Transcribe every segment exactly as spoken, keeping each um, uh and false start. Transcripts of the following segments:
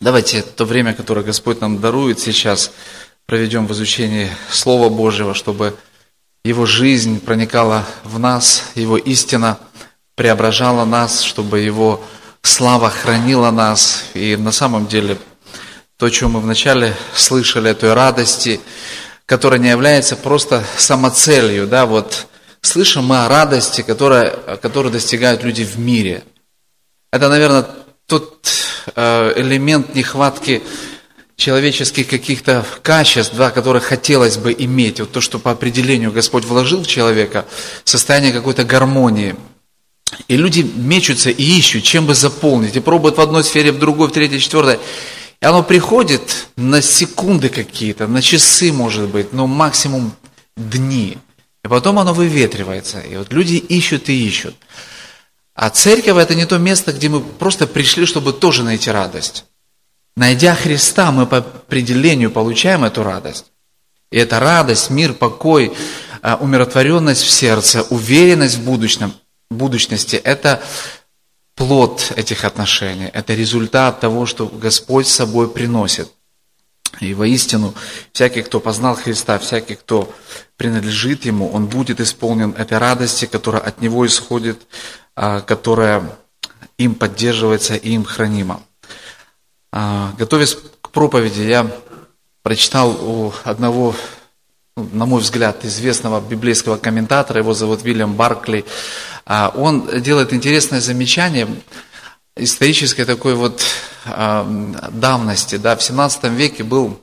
Давайте то время, которое Господь нам дарует сейчас, проведем в изучении Слова Божьего, чтобы Его жизнь проникала в нас, Его истина преображала нас, чтобы Его слава хранила нас. И на самом деле, то, о чем мы вначале слышали, о той радости, которая не является просто самоцелью, да, вот слышим мы о радости, которая, которую достигают люди в мире. Это, наверное, тот э, элемент нехватки человеческих каких-то качеств, да, которые хотелось бы иметь. Вот то, что по определению Господь вложил в человека, состояние какой-то гармонии. И люди мечутся и ищут, чем бы заполнить, и пробуют в одной сфере, в другой, в третьей, в четвертой. И оно приходит на секунды какие-то, на часы, может быть, но максимум дни. И потом оно выветривается. И вот люди ищут и ищут. А церковь – это не то место, где мы просто пришли, чтобы тоже найти радость. Найдя Христа, мы по определению получаем эту радость. И эта радость, мир, покой, умиротворенность в сердце, уверенность в будущем, будущности – это плод этих отношений, это результат того, что Господь с собой приносит. И воистину, всякий, кто познал Христа, всякий, кто принадлежит Ему, он будет исполнен этой радости, которая от Него исходит, которая им поддерживается и им хранима. Готовясь к проповеди, я прочитал у одного, на мой взгляд, известного библейского комментатора, его зовут Уильям Баркли. Он делает интересное замечание исторической такой вот давности. Да, в семнадцатом веке был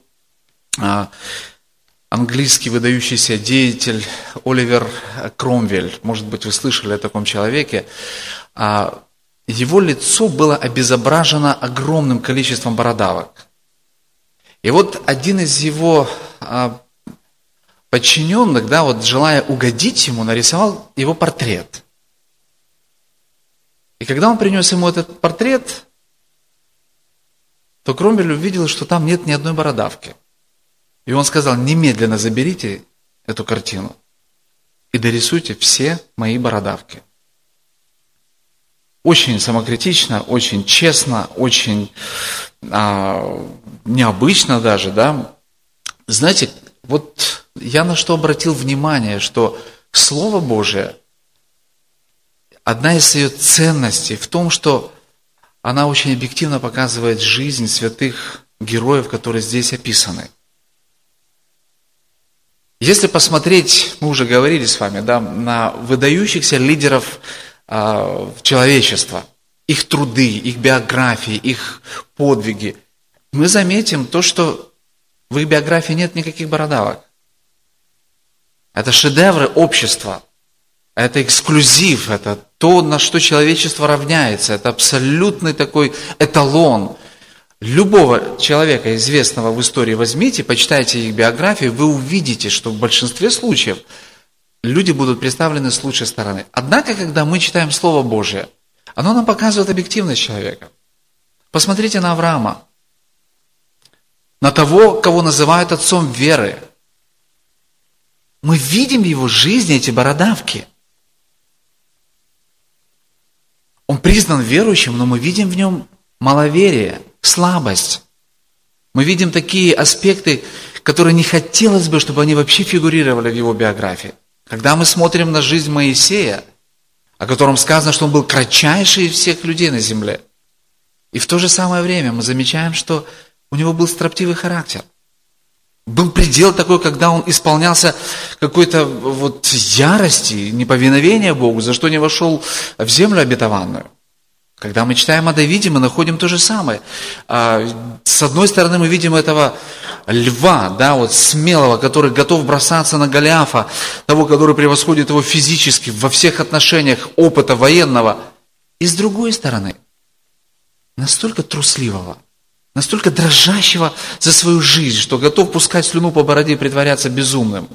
английский выдающийся деятель Оливер Кромвель. Может быть, вы слышали о таком человеке. Его лицо было обезображено огромным количеством бородавок. И вот один из его подчиненных, да, вот, желая угодить ему, нарисовал его портрет. И когда он принес ему этот портрет, то Кромвель увидел, что там нет ни одной бородавки. И он сказал: немедленно заберите эту картину и дорисуйте все мои бородавки. Очень самокритично, очень честно, очень а, необычно даже, да. Знаете, вот я на что обратил внимание, что Слово Божие, одна из ее ценностей в том, что она очень объективно показывает жизнь святых героев, которые здесь описаны. Если посмотреть, мы уже говорили с вами, да, на выдающихся лидеров э, человечества, их труды, их биографии, их подвиги, мы заметим то, что в их биографии нет никаких бородавок. Это шедевры общества, это эксклюзив, это то, на что человечество равняется, это абсолютный такой эталон. Любого человека, известного в истории, возьмите, почитайте их биографию, вы увидите, что в большинстве случаев люди будут представлены с лучшей стороны. Однако, когда мы читаем Слово Божие, оно нам показывает объективность человека. Посмотрите на Авраама, на того, кого называют отцом веры. Мы видим в его жизни эти бородавки. Он признан верующим, но мы видим в нем маловерие, слабость. Мы видим такие аспекты, которые не хотелось бы, чтобы они вообще фигурировали в его биографии. Когда мы смотрим на жизнь Моисея, о котором сказано, что он был кратчайший из всех людей на земле, и в то же самое время мы замечаем, что у него был строптивый характер. Был предел такой, когда он исполнялся какой-то вот ярости, неповиновения Богу, за что не вошел в землю обетованную. Когда мы читаем о Давиде, мы находим то же самое. С одной стороны, мы видим этого льва, да, вот смелого, который готов бросаться на Голиафа, того, который превосходит его физически, во всех отношениях опыта военного. И с другой стороны, настолько трусливого, настолько дрожащего за свою жизнь, что готов пускать слюну по бороде и притворяться безумным.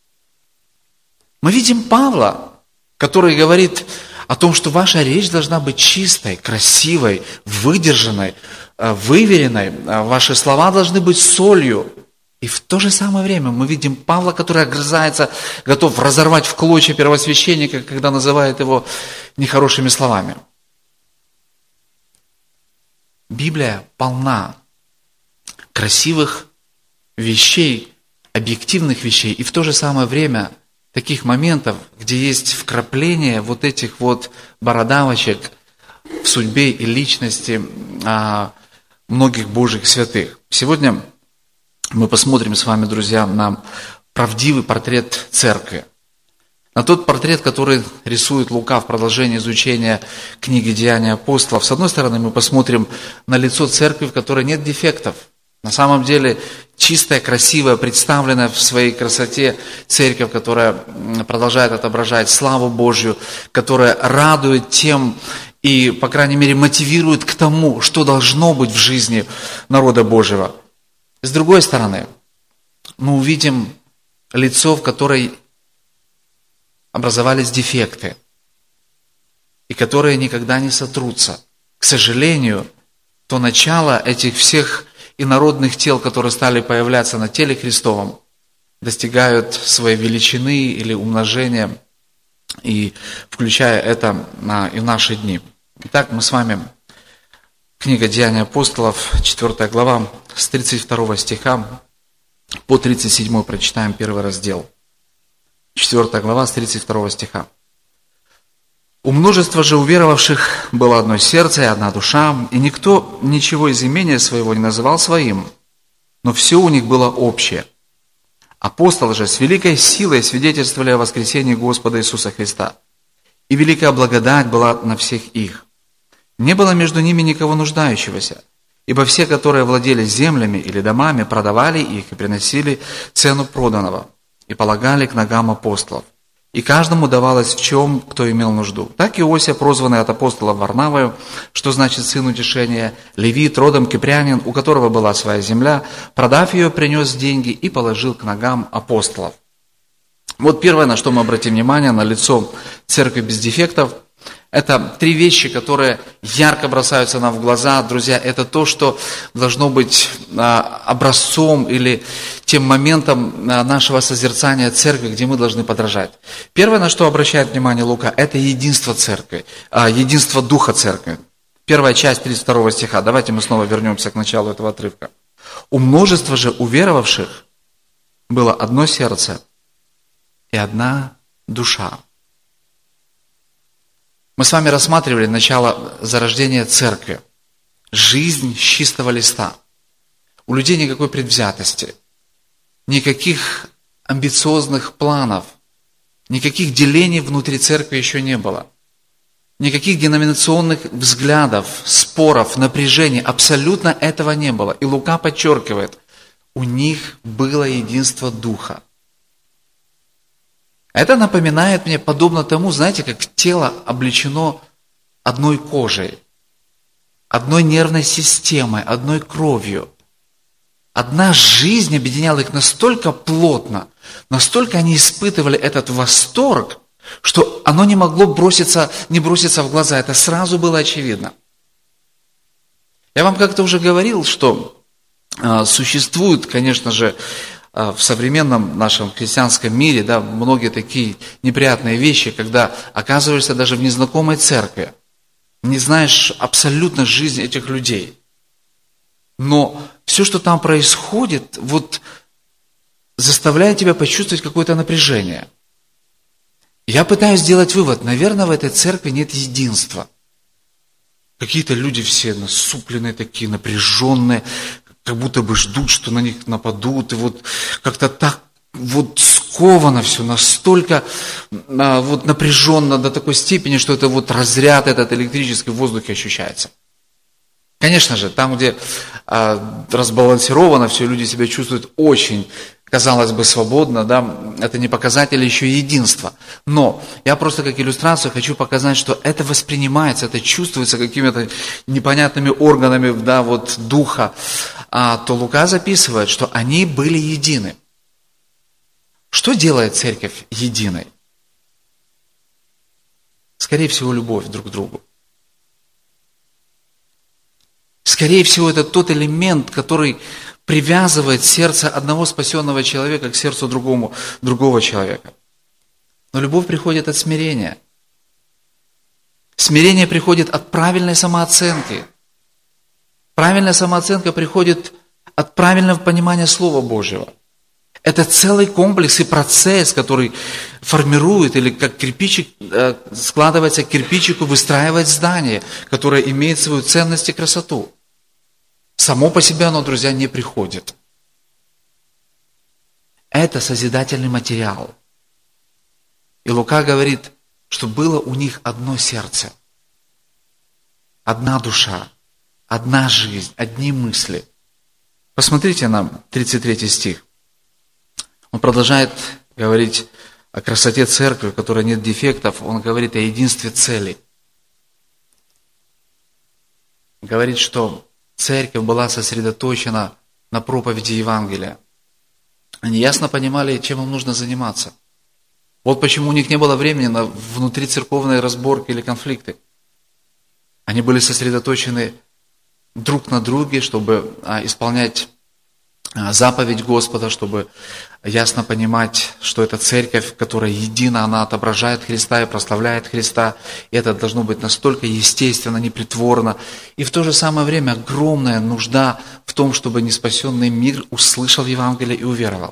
Мы видим Павла, который говорит о том, что ваша речь должна быть чистой, красивой, выдержанной, выверенной. Ваши слова должны быть солью. И в то же самое время мы видим Павла, который огрызается, готов разорвать в клочья первосвященника, когда называет его нехорошими словами. Библия полна красивых вещей, объективных вещей, и в то же самое время таких моментов, где есть вкрапление вот этих вот бородавочек в судьбе и личности а, многих Божьих святых. Сегодня мы посмотрим с вами, друзья, на правдивый портрет церкви. На тот портрет, который рисует Лука в продолжении изучения книги «Деяния апостолов». С одной стороны, мы посмотрим на лицо церкви, в которой нет дефектов. На самом деле, чистая, красивая, представленная в своей красоте церковь, которая продолжает отображать славу Божью, которая радует тем и, по крайней мере, мотивирует к тому, что должно быть в жизни народа Божьего. С другой стороны, мы увидим лицо, в которой образовались дефекты, и которые никогда не сотрутся. К сожалению, то начало этих всех инородных тел, которые стали появляться на теле Христовом, достигают своей величины или умножения, и включая это и в наши дни. Итак, мы с вами, книга «Деяния апостолов», четвёртая глава, с тридцать второго стиха по тридцать седьмой прочитаем первый раздел. четвёртая глава, с тридцать второго стиха. «У множества же уверовавших было одно сердце и одна душа, и никто ничего из имения своего не называл своим, но все у них было общее. Апостолы же с великой силой свидетельствовали о воскресении Господа Иисуса Христа, и великая благодать была на всех их. Не было между ними никого нуждающегося, ибо все, которые владели землями или домами, продавали их и приносили цену проданного, и полагали к ногам апостолов. И каждому давалось в чем, кто имел нужду. Так Иосия, прозванный от апостола Варнавою, что значит сын утешения, левит, родом кипрянин, у которого была своя земля, продав ее, принес деньги и положил к ногам апостолов». Вот первое, на что мы обратим внимание, на лицо церкви без дефектов. Это три вещи, которые ярко бросаются нам в глаза. Друзья, это то, что должно быть образцом или тем моментом нашего созерцания церкви, где мы должны подражать. Первое, на что обращает внимание Лука, это единство церкви, единство духа церкви. Первая часть тридцать второго стиха. Давайте мы снова вернемся к началу этого отрывка. «У множества же уверовавших было одно сердце и одна душа». Мы с вами рассматривали начало зарождения церкви. Жизнь с чистого листа. У людей никакой предвзятости, никаких амбициозных планов, никаких делений внутри церкви еще не было. Никаких деноминационных взглядов, споров, напряжений. Абсолютно этого не было. И Лука подчеркивает, у них было единство духа. Это напоминает мне, подобно тому, знаете, как тело облечено одной кожей, одной нервной системой, одной кровью. Одна жизнь объединяла их настолько плотно, настолько они испытывали этот восторг, что оно не могло броситься, не броситься в глаза. Это сразу было очевидно. Я вам как-то уже говорил, что э, существует, конечно же, в современном нашем христианском мире, да, многие такие неприятные вещи, когда оказываешься даже в незнакомой церкви, не знаешь абсолютно жизнь этих людей. Но все, что там происходит, вот заставляет тебя почувствовать какое-то напряжение. Я пытаюсь сделать вывод, наверное, в этой церкви нет единства. Какие-то люди все насупленные такие, напряженные, как будто бы ждут, что на них нападут, и вот как-то так вот сковано все, настолько а, вот напряженно до такой степени, что это вот разряд этот электрический в воздухе ощущается. Конечно же, там, где а, разбалансировано все, люди себя чувствуют очень, казалось бы, свободно, да, это не показатель еще единства. Но я просто как иллюстрацию хочу показать, что это воспринимается, это чувствуется какими-то непонятными органами, да, вот духа. А, то Лука записывает, что они были едины. Что делает церковь единой? Скорее всего, любовь друг к другу. Скорее всего, это тот элемент, который привязывает сердце одного спасенного человека к сердцу другому, другого человека. Но любовь приходит от смирения. Смирение приходит от правильной самооценки. Правильная самооценка приходит от правильного понимания Слова Божьего. Это целый комплекс и процесс, который формирует, или как кирпичик, складывается к кирпичику, выстраивает здание, которое имеет свою ценность и красоту. Само по себе оно, друзья, не приходит. Это созидательный материал. И Лука говорит, что было у них одно сердце, одна душа, одна жизнь, одни мысли. Посмотрите на тридцать третий стих. Он продолжает говорить о красоте церкви, в которой нет дефектов. Он говорит о единстве целей. Говорит, что церковь была сосредоточена на проповеди Евангелия. Они ясно понимали, чем им нужно заниматься. Вот почему у них не было времени на внутрицерковные разборки или конфликты. Они были сосредоточены друг на друге, чтобы исполнять заповедь Господа, чтобы ясно понимать, что это церковь, которая едина, она отображает Христа и прославляет Христа. И это должно быть настолько естественно, непритворно. И в то же самое время огромная нужда в том, чтобы неспасенный мир услышал Евангелие и уверовал.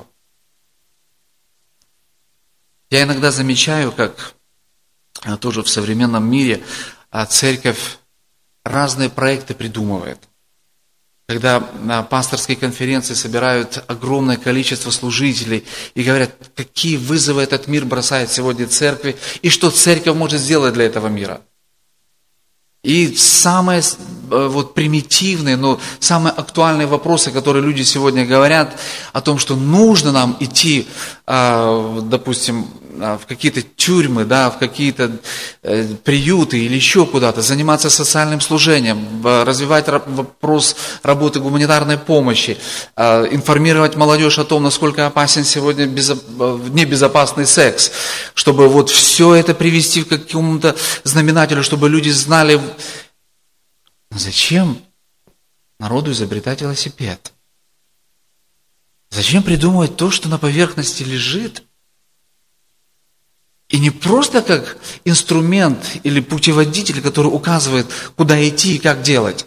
Я иногда замечаю, как тоже в современном мире церковь разные проекты придумывает. Когда на пасторские конференции собирают огромное количество служителей и говорят, какие вызовы этот мир бросает сегодня церкви, и что церковь может сделать для этого мира. И самые вот, примитивные, но самые актуальные вопросы, которые люди сегодня говорят о том, что нужно нам идти, допустим, в какие-то тюрьмы, да, в какие-то приюты или еще куда-то, заниматься социальным служением, развивать вопрос работы гуманитарной помощи, информировать молодежь о том, насколько опасен сегодня небезопасный секс, чтобы вот все это привести к какому-то знаменателю, чтобы люди знали, зачем народу изобретать велосипед? Зачем придумывать то, что на поверхности лежит? И не просто как инструмент или путеводитель, который указывает, куда идти и как делать,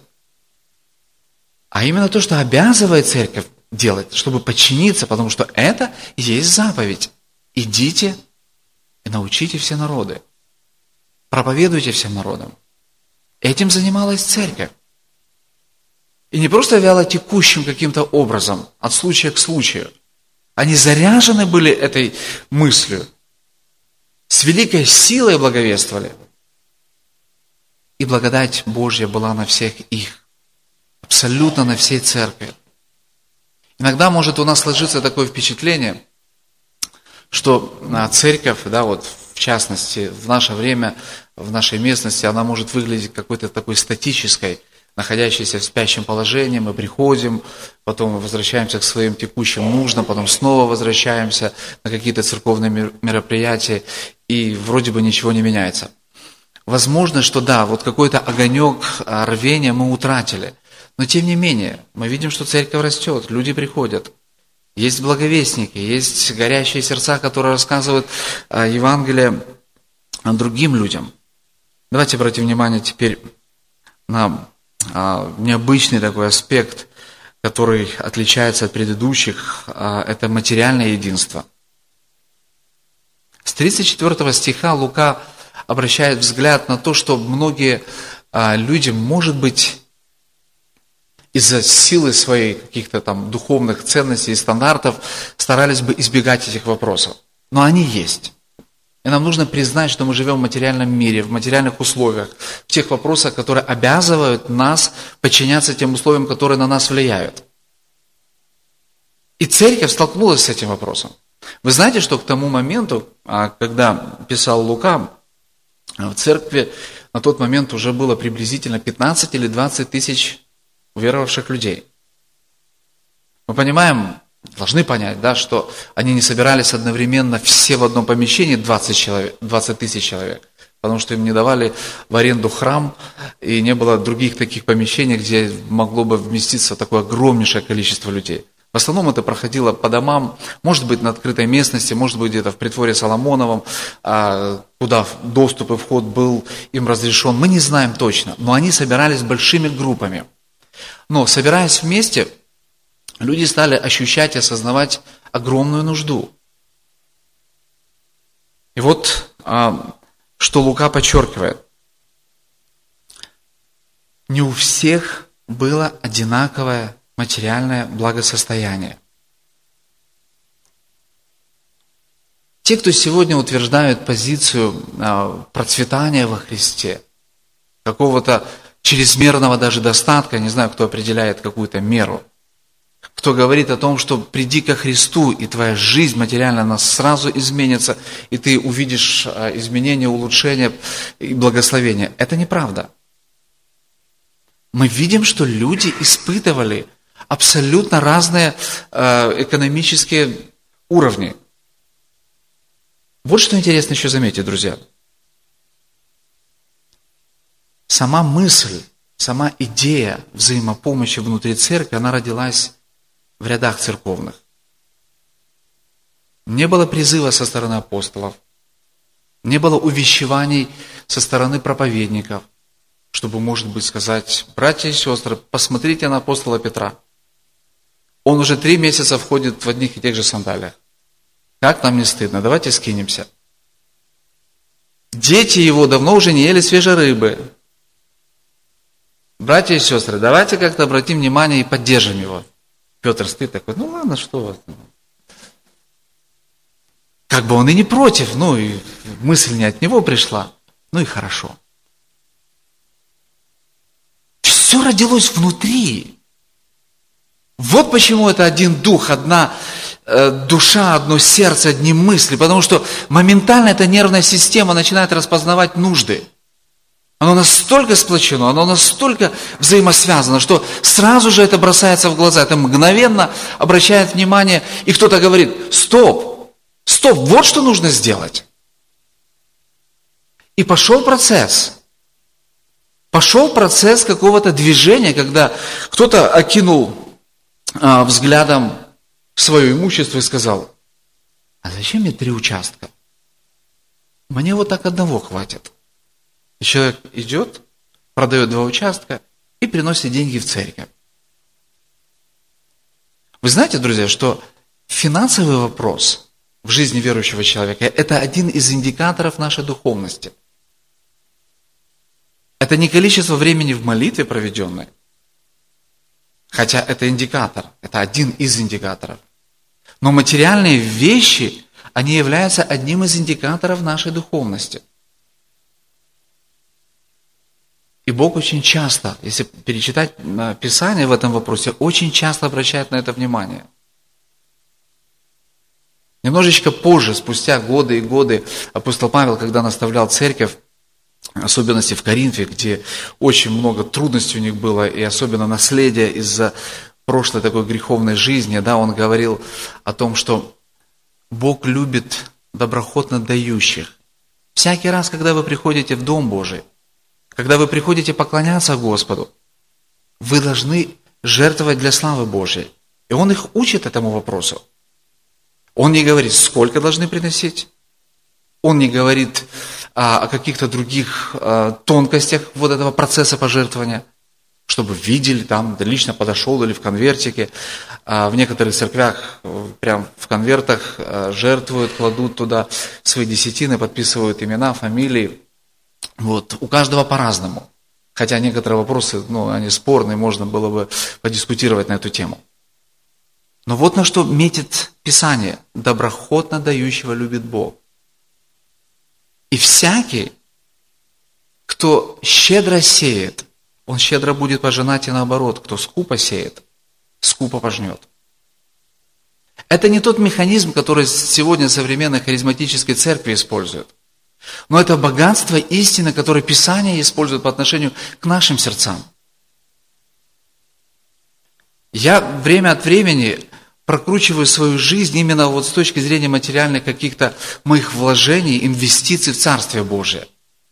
а именно то, что обязывает церковь делать, чтобы подчиниться, потому что это и есть заповедь. Идите и научите все народы. Проповедуйте всем народам. Этим занималась церковь. И не просто вяло текущим каким-то образом, от случая к случаю. Они заряжены были этой мыслью. С великой силой благовествовали. И благодать Божья была на всех их. Абсолютно на всей церкви. Иногда может у нас сложиться такое впечатление, что церковь, да, вот в частности, в наше время, в нашей местности, она может выглядеть какой-то такой статической, находящейся в спящем положении, мы приходим, потом мы возвращаемся к своим текущим нуждам, потом снова возвращаемся на какие-то церковные мероприятия, и вроде бы ничего не меняется. Возможно, что да, вот какой-то огонек рвения мы утратили, но тем не менее, мы видим, что церковь растет, люди приходят, есть благовестники, есть горящие сердца, которые рассказывают Евангелие другим людям. Давайте обратим внимание теперь на необычный такой аспект, который отличается от предыдущих, это материальное единство. С тридцать четвёртого стиха Лука обращает взгляд на то, что многие люди, может быть, из-за силы своей каких-то там духовных ценностей и стандартов старались бы избегать этих вопросов. Но они есть. И нам нужно признать, что мы живем в материальном мире, в материальных условиях, в тех вопросах, которые обязывают нас подчиняться тем условиям, которые на нас влияют. И церковь столкнулась с этим вопросом. Вы знаете, что к тому моменту, когда писал Лука, в церкви на тот момент уже было приблизительно пятнадцать или двадцать тысяч уверовавших людей. Мы понимаем, должны понять, да, что они не собирались одновременно все в одном помещении, двадцать, человек, двадцать тысяч человек, потому что им не давали в аренду храм, и не было других таких помещений, где могло бы вместиться такое огромнейшее количество людей. В основном это проходило по домам, может быть, на открытой местности, может быть, где-то в притворе Соломоновом, куда доступ и вход был им разрешен. Мы не знаем точно, но они собирались большими группами. Но, собираясь вместе, люди стали ощущать и осознавать огромную нужду. И вот, что Лука подчеркивает. Не у всех было одинаковое материальное благосостояние. Те, кто сегодня утверждают позицию процветания во Христе, какого-то чрезмерного даже достатка, не знаю, кто определяет какую-то меру, кто говорит о том, что приди ко Христу, и твоя жизнь материально она сразу изменится, и ты увидишь изменения, улучшения и благословения. Это неправда. Мы видим, что люди испытывали абсолютно разные экономические уровни. Вот что интересно еще заметить, друзья. Сама мысль, сама идея взаимопомощи внутри церкви, она родилась в рядах церковных. Не было призыва со стороны апостолов, не было увещеваний со стороны проповедников, чтобы, может быть, сказать: братья и сестры, посмотрите на апостола Петра. Он уже три месяца входит в одних и тех же сандалиях. Как нам не стыдно? Давайте скинемся. Дети его давно уже не ели свежей рыбы. Братья и сестры, давайте как-то обратим внимание и поддержим его. Петр стоит такой: ну ладно, что у вас? Как бы он и не против, ну и мысль не от него пришла, ну и хорошо. Все родилось внутри. Вот почему это один дух, одна э, душа, одно сердце, одни мысли. Потому что моментально эта нервная система начинает распознавать нужды. Оно настолько сплочено, оно настолько взаимосвязано, что сразу же это бросается в глаза. Это мгновенно обращает внимание, и кто-то говорит: стоп, стоп, вот что нужно сделать. И пошел процесс. Пошел процесс какого-то движения, когда кто-то окинул а, взглядом свое имущество и сказал: а зачем мне три участка? Мне вот так одного хватит. И человек идет, продает два участка и приносит деньги в церковь. Вы знаете, друзья, что финансовый вопрос в жизни верующего человека – это один из индикаторов нашей духовности. Это не количество времени в молитве проведенной, хотя это индикатор, это один из индикаторов. Но материальные вещи, они являются одним из индикаторов нашей духовности. И Бог очень часто, если перечитать Писание в этом вопросе, очень часто обращает на это внимание. Немножечко позже, спустя годы и годы, апостол Павел, когда наставлял церковь, особенности в Коринфе, где очень много трудностей у них было, и особенно наследие из-за прошлой такой греховной жизни, да, он говорил о том, что Бог любит доброхотно дающих. Всякий раз, когда вы приходите в Дом Божий, когда вы приходите поклоняться Господу, вы должны жертвовать для славы Божьей. И он их учит этому вопросу. Он не говорит, сколько должны приносить. Он не говорит а, о каких-то других а, тонкостях вот этого процесса пожертвования, чтобы видели, там лично подошел или в конвертике. А в некоторых церквях прям в конвертах а, жертвуют, кладут туда свои десятины, подписывают имена, фамилии. Вот. У каждого по-разному. Хотя некоторые вопросы, ну, они спорные, можно было бы подискутировать на эту тему. Но вот на что метит Писание. Доброхотно дающего любит Бог. И всякий, кто щедро сеет, он щедро будет пожинать, и наоборот, кто скупо сеет, скупо пожнет. Это не тот механизм, который сегодня современная харизматическая церковь использует. Но это богатство истины, которое Писание использует по отношению к нашим сердцам. Я время от времени прокручиваю свою жизнь именно вот с точки зрения материальных каких-то моих вложений, инвестиций в Царствие Божие.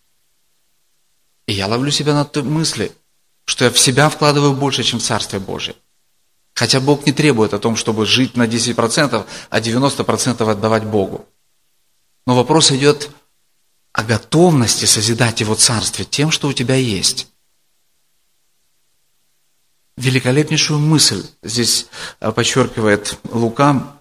И я ловлю себя на той мысли, что я в себя вкладываю больше, чем в Царствие Божие. Хотя Бог не требует о том, чтобы жить на десять процентов, а девяносто процентов отдавать Богу. Но вопрос идет о готовности созидать Его Царствие тем, что у тебя есть. великолепнейшую мысль здесь подчеркивает Лука,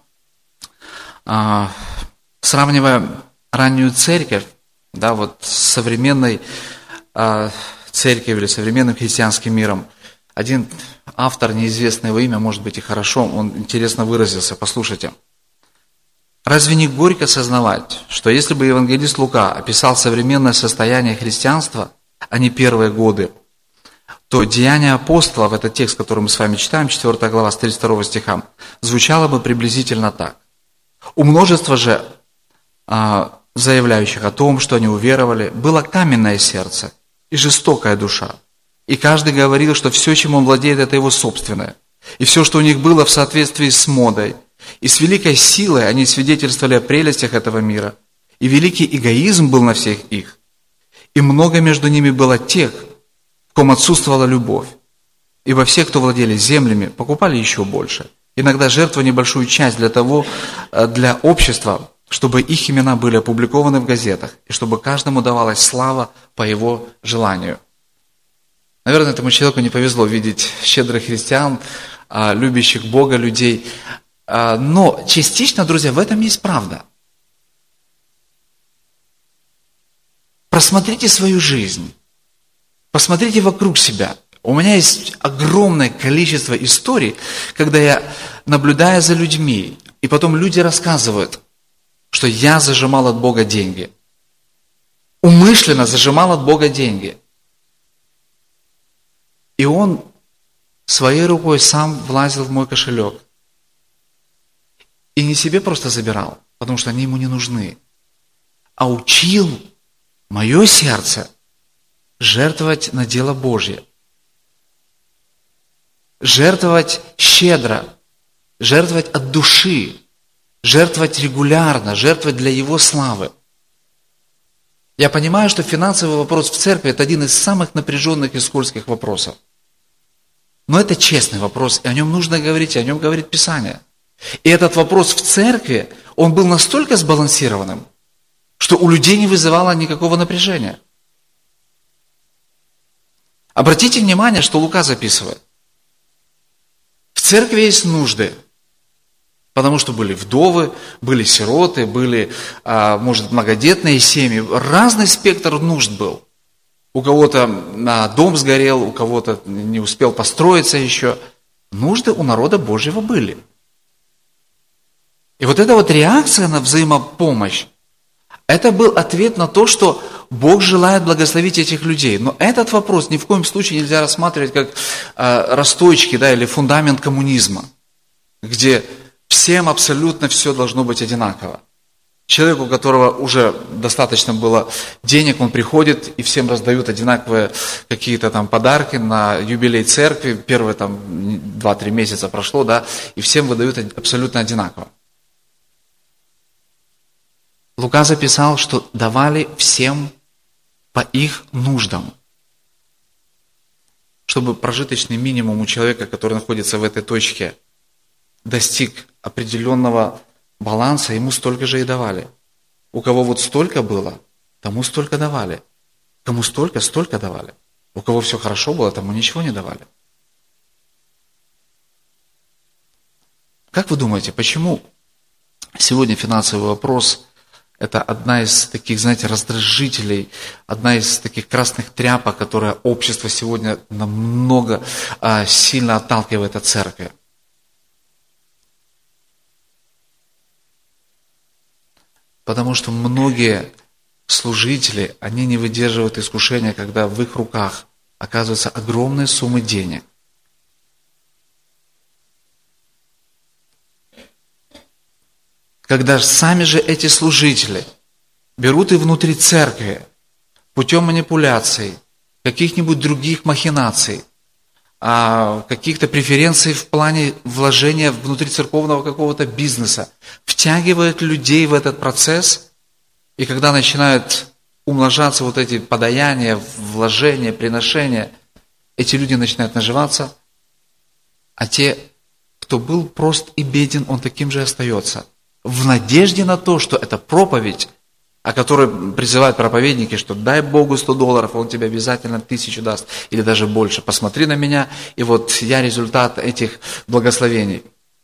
сравнивая раннюю церковь, да, вот с современной церковью или современным христианским миром. Один автор, неизвестный его имя, может быть и хорошо, он интересно выразился, послушайте. Разве не горько сознавать, что если бы евангелист Лука описал современное состояние христианства, а не первые годы, то деяния апостолов, это текст, который мы с вами читаем, четвёртая глава, с тридцать второго стиха, звучало бы приблизительно так. У множества же а, заявляющих о том, что они уверовали, было каменное сердце и жестокая душа. И каждый говорил, что все, чем он владеет, это его собственное. И все, что у них было в соответствии с модой. И с великой силой они свидетельствовали о прелестях этого мира. И великий эгоизм был на всех их. И много между ними было тех, в ком отсутствовала любовь. Ибо все, кто владели землями, покупали еще больше. Иногда жертвовали небольшую часть для того, для общества, чтобы их имена были опубликованы в газетах, и чтобы каждому давалась слава по его желанию. Наверное, этому человеку не повезло видеть щедрых христиан, любящих Бога людей. Но частично, друзья, в этом есть правда. Просмотрите свою жизнь. Посмотрите вокруг себя. У меня есть огромное количество историй, когда я, наблюдая за людьми, и потом люди рассказывают, что я зажимал от Бога деньги. Умышленно зажимал от Бога деньги. И он своей рукой сам влазил в мой кошелек. И не себе просто забирал, потому что они ему не нужны, а учил мое сердце жертвовать на дело Божье. Жертвовать щедро, жертвовать от души, жертвовать регулярно, жертвовать для Его славы. Я понимаю, что финансовый вопрос в церкви – это один из самых напряженных и скользких вопросов. Но это честный вопрос, и о нем нужно говорить, и о нем говорит Писание. И этот вопрос в церкви, он был настолько сбалансированным, что у людей не вызывало никакого напряжения. Обратите внимание, что Лука записывает. В церкви есть нужды, потому что были вдовы, были сироты, были, может, многодетные семьи. Разный спектр нужд был. У кого-то дом сгорел, у кого-то не успел построиться еще. Нужды у народа Божьего были. И вот эта вот реакция на взаимопомощь, это был ответ на то, что Бог желает благословить этих людей. Но этот вопрос ни в коем случае нельзя рассматривать как э, росточки, да, или фундамент коммунизма, где всем абсолютно все должно быть одинаково. Человек, у которого уже достаточно было денег, он приходит и всем раздают одинаковые какие-то там подарки на юбилей церкви. Первые там два-три месяца прошло, да, и всем выдают абсолютно одинаково. Лука записал, что давали всем по их нуждам. Чтобы прожиточный минимум у человека, который находится в этой точке, достиг определенного баланса, ему столько же и давали. У кого вот столько было, тому столько давали. Кому столько, столько давали. У кого все хорошо было, тому ничего не давали. Как вы думаете, почему сегодня финансовый вопрос – это одна из таких, знаете, раздражителей, одна из таких красных тряпок, которая общество сегодня намного а, сильно отталкивает от церкви? Потому что многие служители, они не выдерживают искушения, когда в их руках оказываются огромные суммы денег. Когда сами же эти служители берут и внутри церкви путем манипуляций, каких-нибудь других махинаций, каких-то преференций в плане вложения внутри церковного какого-то бизнеса, втягивают людей в этот процесс, и когда начинают умножаться вот эти подаяния, вложения, приношения, эти люди начинают наживаться, а те, кто был прост и беден, он таким же остается. В надежде на то, что эта проповедь о которой призывают проповедники, что дай Богу сто долларов, Он тебе обязательно тысячу даст, или даже больше. Посмотри на меня, и вот я результат этих благословений.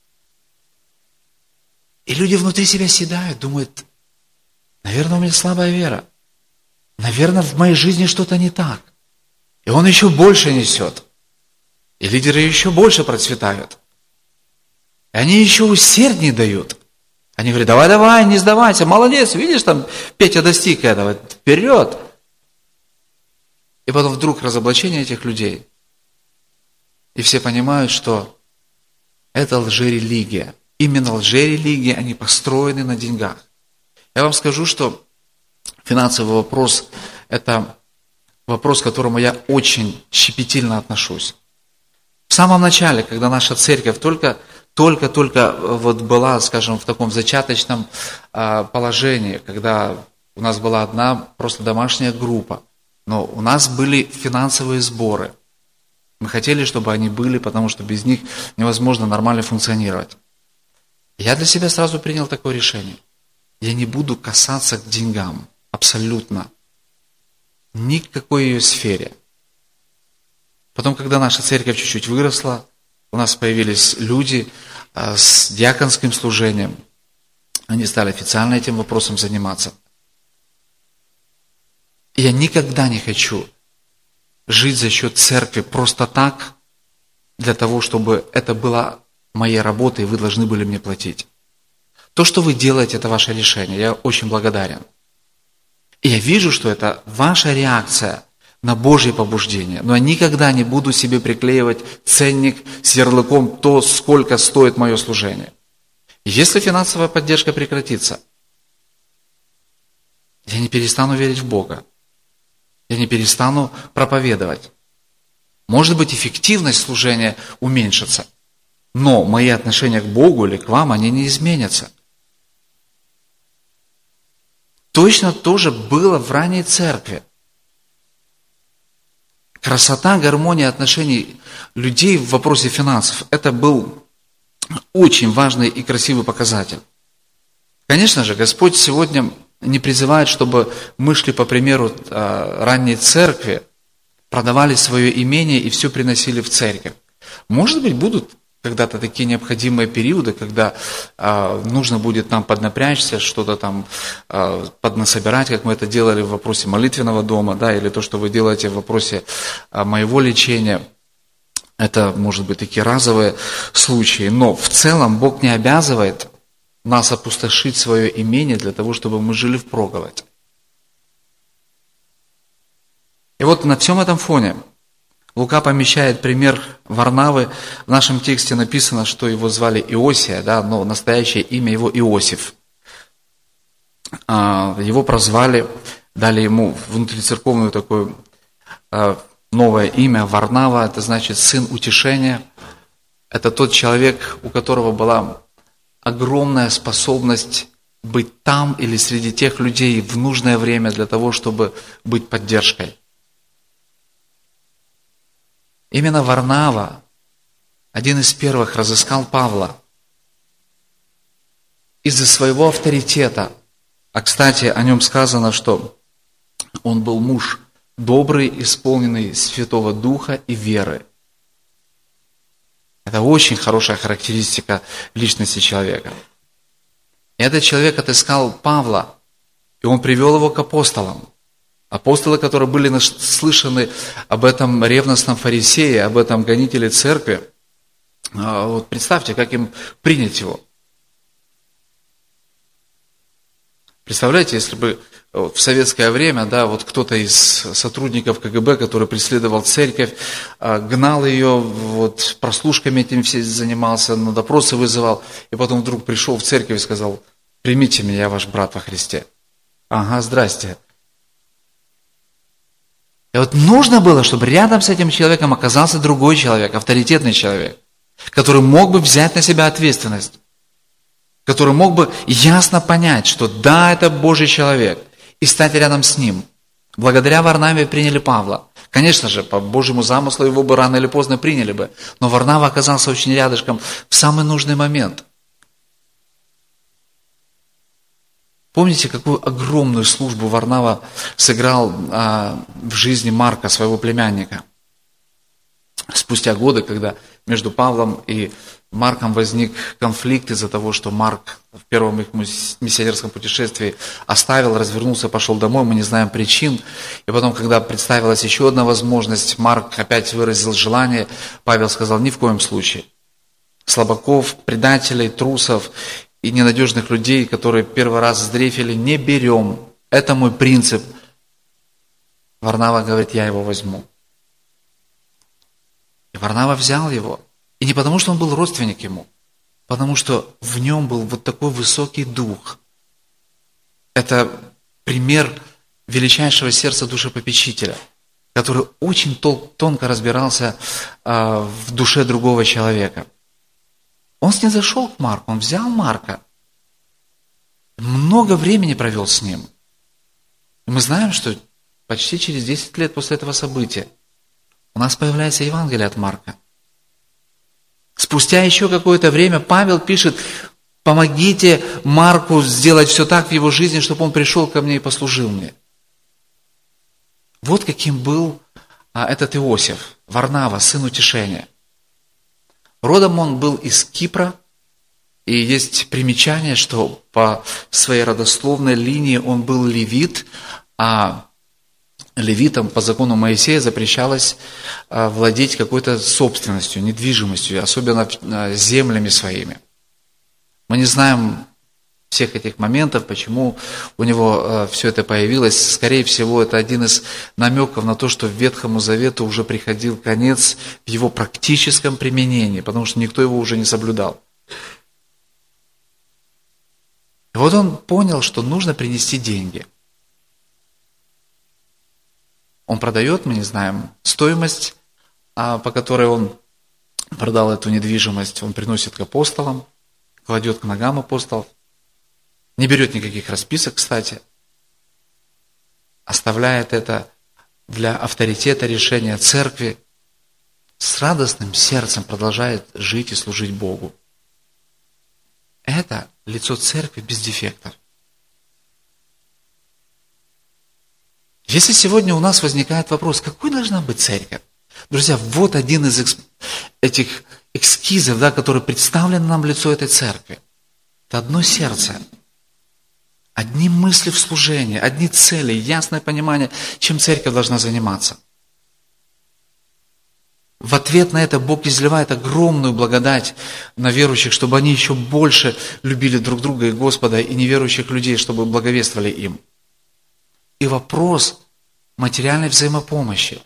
И люди внутри себя седают, думают, наверное, у меня слабая вера. Наверное, в моей жизни что-то не так. И он еще больше несет. И лидеры еще больше процветают. И они еще усерднее дают. Они говорят, давай, давай, не сдавайся, молодец, видишь, там Петя достиг этого, вперед. И потом вдруг разоблачение этих людей. И все понимают, что это лжерелигия. Именно лжерелигии, они построены на деньгах. Я вам скажу, что финансовый вопрос – это вопрос, к которому я очень щепетильно отношусь. В самом начале, когда наша церковь только, только, только вот была, скажем, в таком зачаточном положении, когда у нас была одна просто домашняя группа, но у нас были финансовые сборы. Мы хотели, чтобы они были, потому что без них невозможно нормально функционировать. Я для себя сразу принял такое решение. Я не буду касаться к деньгам. Абсолютно. Ни к какой ее сфере. Потом, когда наша церковь чуть-чуть выросла, у нас появились люди с диаконским служением. Они стали официально этим вопросом заниматься. И я никогда не хочу жить за счет церкви просто так, для того, чтобы это была моей работой, и вы должны были мне платить. То, что вы делаете, это ваше решение. Я очень благодарен. И я вижу, что это ваша реакция на Божье побуждение. Но я никогда не буду себе приклеивать ценник с ярлыком то, сколько стоит мое служение. Если финансовая поддержка прекратится, я не перестану верить в Бога. Я не перестану проповедовать. Может быть, эффективность служения уменьшится, но мои отношения к Богу или к вам, они не изменятся. Точно то же было в ранней церкви. Красота, гармония отношений людей в вопросе финансов – это был очень важный и красивый показатель. Конечно же, Господь сегодня не призывает, чтобы мы шли по примеру ранней церкви, продавали свое имение и все приносили в церковь. Может быть, будут когда-то такие необходимые периоды, когда а, нужно будет нам поднапрячься, что-то там а, поднасобирать, как мы это делали в вопросе молитвенного дома, да, или то, что вы делаете в вопросе а, моего лечения. Это, может быть, такие разовые случаи. Но в целом Бог не обязывает нас опустошить свое имение для того, чтобы мы жили впроголодь. И вот на всем этом фоне Лука помещает пример Варнавы. В нашем тексте написано, что его звали Иосия, да, но настоящее имя его Иосиф. Его прозвали, дали ему внутрицерковное такое новое имя Варнава, это значит сын утешения. Это тот человек, у которого была огромная способность быть там или среди тех людей в нужное время для того, чтобы быть поддержкой. Именно Варнава, один из первых, разыскал Павла из-за своего авторитета. А, кстати, о нем сказано, что он был муж добрый, исполненный Святого Духа и веры. Это очень хорошая характеристика личности человека. И этот человек отыскал Павла, и он привел его к апостолам. Апостолы, которые были наслышаны об этом ревностном фарисее, об этом гонителе церкви, вот представьте, как им принять его. Представляете, если бы в советское время, да, вот кто-то из сотрудников ка гэ бэ, который преследовал церковь, гнал ее, вот, прослушками этим все занимался, на допросы вызывал, и потом вдруг пришел в церковь и сказал: примите меня, я ваш брат во Христе. Ага, здрасте. И вот нужно было, чтобы рядом с этим человеком оказался другой человек, авторитетный человек, который мог бы взять на себя ответственность, который мог бы ясно понять, что да, это Божий человек, и стать рядом с ним. Благодаря Варнаве приняли Павла. Конечно же, по Божьему замыслу его бы рано или поздно приняли бы, но Варнава оказался очень рядышком в самый нужный момент. Помните, какую огромную службу Варнава сыграл а, в жизни Марка, своего племянника? Спустя годы, когда между Павлом и Марком возник конфликт из-за того, что Марк в первом их миссионерском путешествии оставил, развернулся, пошел домой, мы не знаем причин. И потом, когда представилась еще одна возможность, Марк опять выразил желание, Павел сказал: ни в коем случае. Слабаков, предателей, трусов и ненадежных людей, которые первый раз сдрефили, не берем. Это мой принцип. Варнава говорит: я его возьму. И Варнава взял его. И не потому, что он был родственник ему, потому что в нем был вот такой высокий дух. Это пример величайшего сердца душепопечителя, который очень тонко разбирался в душе другого человека. Он снизошел к Марку, он взял Марка, много времени провел с ним. И мы знаем, что почти через десять лет после этого события у нас появляется Евангелие от Марка. Спустя еще какое-то время Павел пишет: помогите Марку сделать все так в его жизни, чтобы он пришел ко мне и послужил мне. Вот каким был а, этот Иосиф, Варнава, сын утешения. Родом он был из Кипра, и есть примечание, что по своей родословной линии он был левит, а левитам по закону Моисея запрещалось владеть какой-то собственностью, недвижимостью, особенно землями своими. Мы не знаем всех этих моментов, почему у него все это появилось. Скорее всего, это один из намеков на то, что Ветхому Завету уже приходил конец в его практическом применении, потому что никто его уже не соблюдал. И вот он понял, что нужно принести деньги. Он продает, мы не знаем стоимость, по которой он продал эту недвижимость. Он приносит к апостолам, кладет к ногам апостолов. Не берет никаких расписок, кстати. Оставляет это для авторитета решения церкви. С радостным сердцем продолжает жить и служить Богу. Это лицо церкви без дефектов. Если сегодня у нас возникает вопрос, какой должна быть церковь? Друзья, вот один из эксп... этих эскизов, да, который представлен нам лицо этой церкви. Это одно сердце, одни мысли в служении, одни цели, ясное понимание, чем церковь должна заниматься. В ответ на это Бог изливает огромную благодать на верующих, чтобы они еще больше любили друг друга и Господа, и неверующих людей, чтобы благовествовали им. И вопрос материальной взаимопомощи.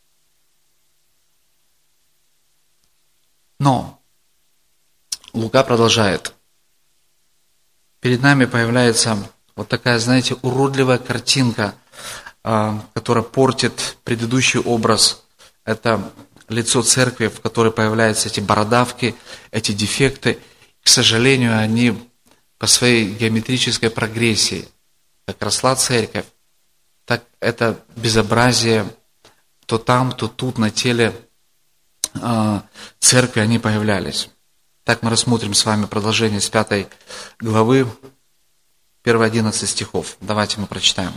Но Лука продолжает. Перед нами появляется вот такая, знаете, уродливая картинка, которая портит предыдущий образ. Это лицо церкви, в которой появляются эти бородавки, эти дефекты. К сожалению, они по своей геометрической прогрессии, как росла церковь, так это безобразие то там, то тут на теле э, церкви они появлялись. Так мы рассмотрим с вами продолжение с пятой главы, первые одиннадцать стихов. Давайте мы прочитаем.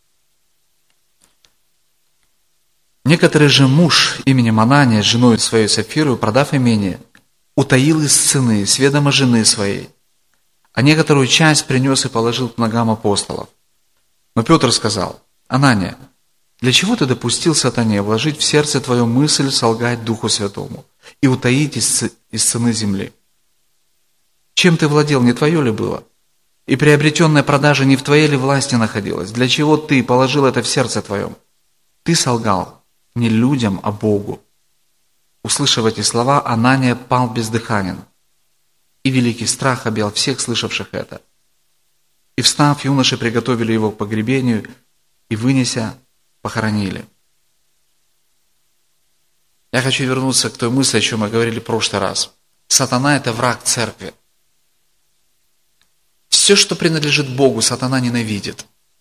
Некоторый же муж именем Анания, женой своей Сапфирою, продав имение, утаил из цены с ведома жены своей, а некоторую часть принес и положил к ногам апостолов. Но Петр сказал: Анания, для чего ты допустил сатане вложить в сердце твою мысль солгать Духу Святому и утаить из, из цены земли? Чем ты владел, не твое ли было? И приобретенная продажа не в твоей ли власти находилась? Для чего ты положил это в сердце твоем? Ты солгал не людям, а Богу. Услышав эти слова, Анания пал бездыханен, и великий страх объял всех слышавших это. И встав, юноши приготовили его к погребению, и, вынеся, похоронили. Я хочу вернуться к той мысли, о чем мы говорили в прошлый раз. Сатана – это враг церкви. Все, что принадлежит Богу, сатана ненавидит.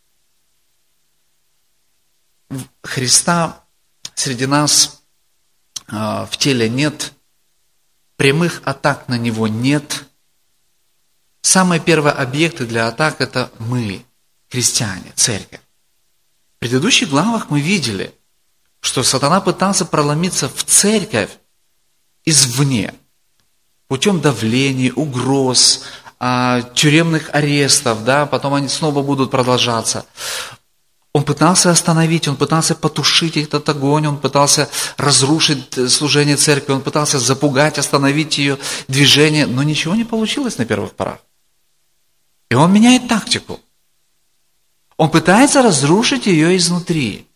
Христа среди нас э, в теле нет, прямых атак на Него нет. самые первые объекты для атак – это мы, христиане, церковь. В предыдущих главах мы видели, что сатана пытался проломиться в церковь извне, путем давлений, угроз, тюремных арестов, да, потом они снова будут продолжаться. Он пытался остановить, он пытался потушить этот огонь, он пытался разрушить служение церкви, он пытался запугать, остановить ее движение, но ничего не получилось на первых порах. И он меняет тактику. Он пытается разрушить ее изнутри.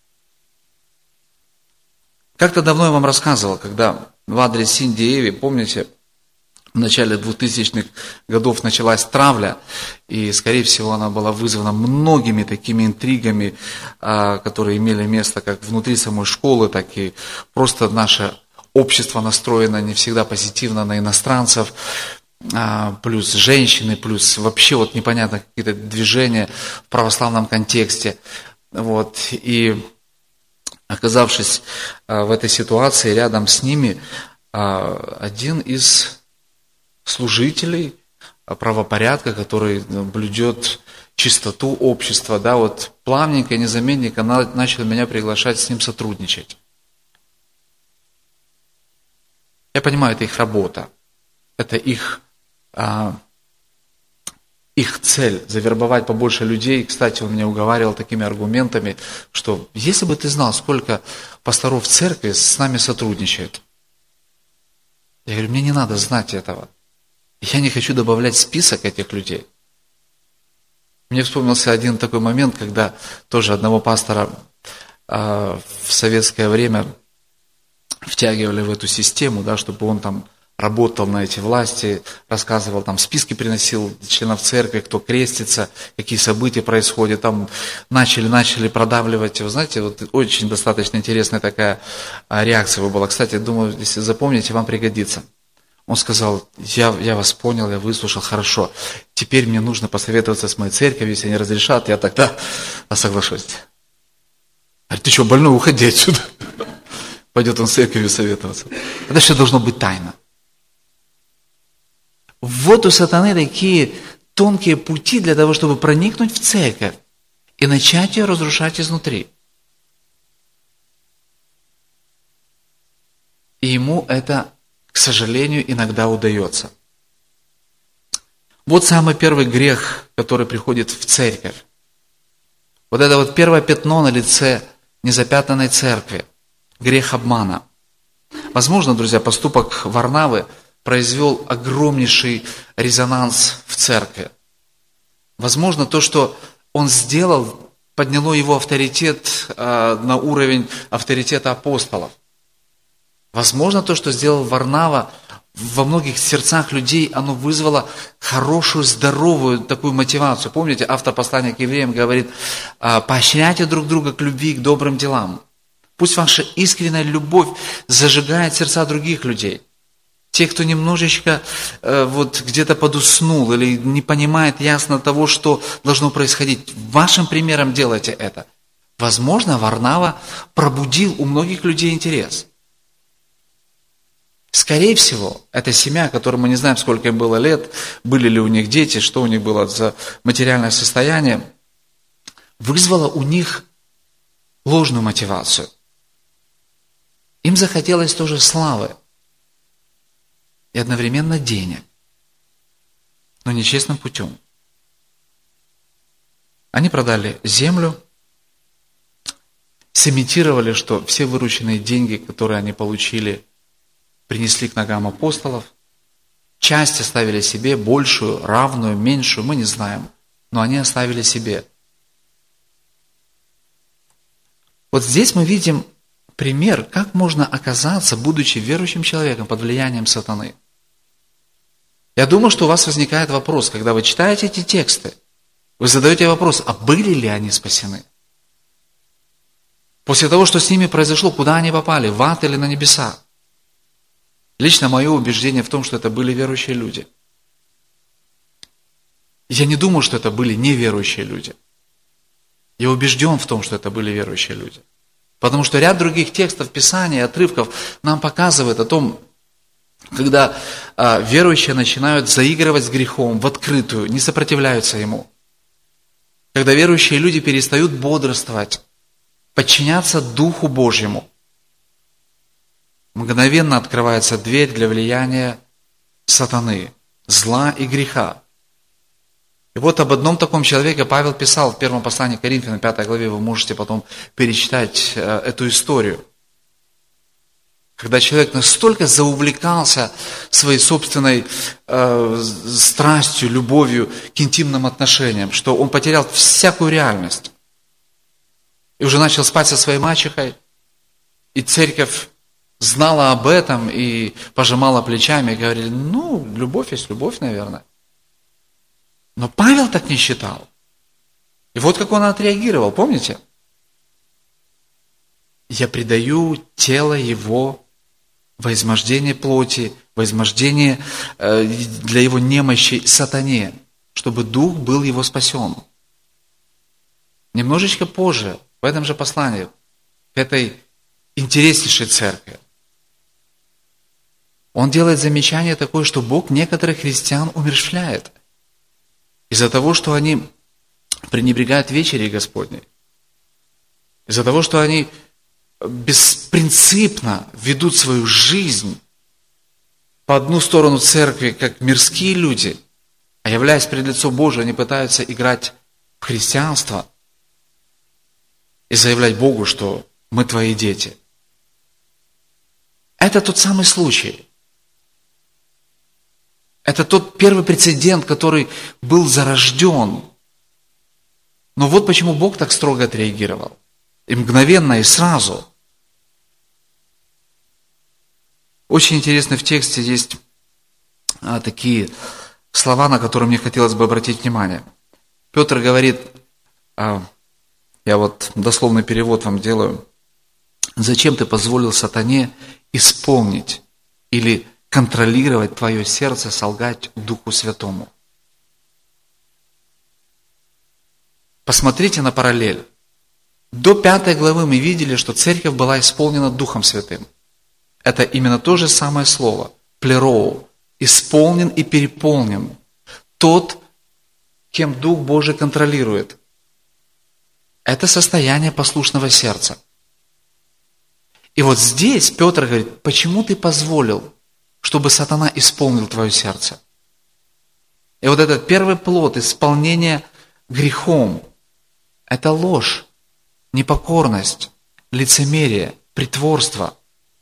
Как-то давно я вам рассказывал, когда в адрес Синди и Эви, помните, в начале двухтысячных годов началась травля, и, скорее всего, она была вызвана многими такими интригами, которые имели место как внутри самой школы, так и просто наше общество настроено не всегда позитивно на иностранцев, плюс женщины, плюс вообще вот непонятно какие-то движения в православном контексте. Вот. И оказавшись в этой ситуации, рядом с ними один из служителей правопорядка, который блюдет чистоту общества, да, вот плавненько, незаметненько начал меня приглашать с ним сотрудничать. Я понимаю, это их работа, это их, а, их цель, завербовать побольше людей. Кстати, он меня уговаривал такими аргументами, что если бы ты знал, сколько пасторов в церкви с нами сотрудничает. Я говорю, мне не надо знать этого. Я не хочу добавлять в список этих людей. Мне вспомнился один такой момент, когда тоже одного пастора э, в советское время втягивали в эту систему, да, чтобы он там работал на эти власти, рассказывал, там списки приносил членов церкви, кто крестится, какие события происходят, там начали, начали продавливать. Вы знаете, вот очень достаточно интересная такая реакция была. Кстати, думаю, если запомните, вам пригодится. Он сказал, я, я вас понял, я выслушал, хорошо. Теперь мне нужно посоветоваться с моей церковью, если они разрешат, я тогда соглашусь. Говорит, ты что, больной, уходи отсюда. Пойдет он с церковью советоваться. Это все должно быть тайно. Вот у сатаны такие тонкие пути для того, чтобы проникнуть в церковь и начать ее разрушать изнутри. И ему это, к сожалению, иногда удается. Вот самый первый грех, который приходит в церковь. Вот это вот первое пятно на лице незапятнанной церкви. Грех обмана. Возможно, друзья, поступок Варнавы произвел огромнейший резонанс в церкви. Возможно, то, что он сделал, подняло его авторитет э, на уровень авторитета апостолов. Возможно, то, что сделал Варнава, во многих сердцах людей оно вызвало хорошую, здоровую такую мотивацию. Помните, автор послания к евреям говорит, поощряйте друг друга к любви и к добрым делам. Пусть ваша искренняя любовь зажигает сердца других людей. Те, кто немножечко э, вот где-то подуснул или не понимает ясно того, что должно происходить, вашим примером делайте это. Возможно, Варнава пробудил у многих людей интерес. Скорее всего, эта семья, которой мы не знаем, сколько им было лет, были ли у них дети, что у них было за материальное состояние, вызвала у них ложную мотивацию. Им захотелось тоже славы и одновременно денег, но нечестным путем. Они продали землю, сымитировали, что все вырученные деньги, которые они получили, принесли к ногам апостолов, часть оставили себе, большую, равную, меньшую, мы не знаем, но они оставили себе. Вот здесь мы видим пример, как можно оказаться, будучи верующим человеком, под влиянием сатаны. Я думаю, что у вас возникает вопрос, когда вы читаете эти тексты, вы задаете вопрос, а были ли они спасены? После того, что с ними произошло, куда они попали, в ад или на небеса? Лично мое убеждение в том, что это были верующие люди. Я не думаю, что это были неверующие люди. Я убежден в том, что это были верующие люди. Потому что ряд других текстов Писания, отрывков нам показывает о том, когда а, верующие начинают заигрывать с грехом в открытую, не сопротивляются ему. Когда верующие люди перестают бодрствовать, подчиняться Духу Божьему, мгновенно открывается дверь для влияния сатаны, зла и греха. И вот об одном таком человеке Павел писал в первом послании к Коринфянам, пятой главе, вы можете потом перечитать э, эту историю. Когда человек настолько заувлекался своей собственной э, страстью, любовью к интимным отношениям, что он потерял всякую реальность. И уже начал спать со своей мачехой, и церковь знала об этом и пожимала плечами, и говорили, ну, любовь есть любовь, наверное. Но Павел так не считал. И вот как он отреагировал, помните? Я предаю тело его во измождение плоти, во измождение э, для его немощи сатане, чтобы дух был его спасен. Немножечко позже, в этом же послании, к этой интереснейшей церкви, он делает замечание такое, что Бог некоторых христиан умерщвляет. Из-за того, что они пренебрегают вечерей Господней. Из-за того, что они беспринципно ведут свою жизнь по одну сторону церкви, как мирские люди, а являясь пред лицом Божие, они пытаются играть в христианство и заявлять Богу, что мы твои дети. Это тот самый случай. Это тот первый прецедент, который был зарожден. Но вот почему Бог так строго отреагировал. И мгновенно, и сразу. Очень интересно, в тексте есть а, такие слова, на которые мне хотелось бы обратить внимание. Петр говорит, а, я вот дословный перевод вам делаю, зачем ты позволил сатане исполнить или контролировать твое сердце, солгать Духу Святому? Посмотрите на параллель. До пятой главы мы видели, что церковь была исполнена Духом Святым. Это именно то же самое слово, плероу, исполнен и переполнен. Тот, кем Дух Божий контролирует. Это состояние послушного сердца. И вот здесь Петр говорит, почему ты позволил, чтобы сатана исполнил твое сердце? И вот этот первый плод исполнения грехом, это ложь, непокорность, лицемерие, притворство.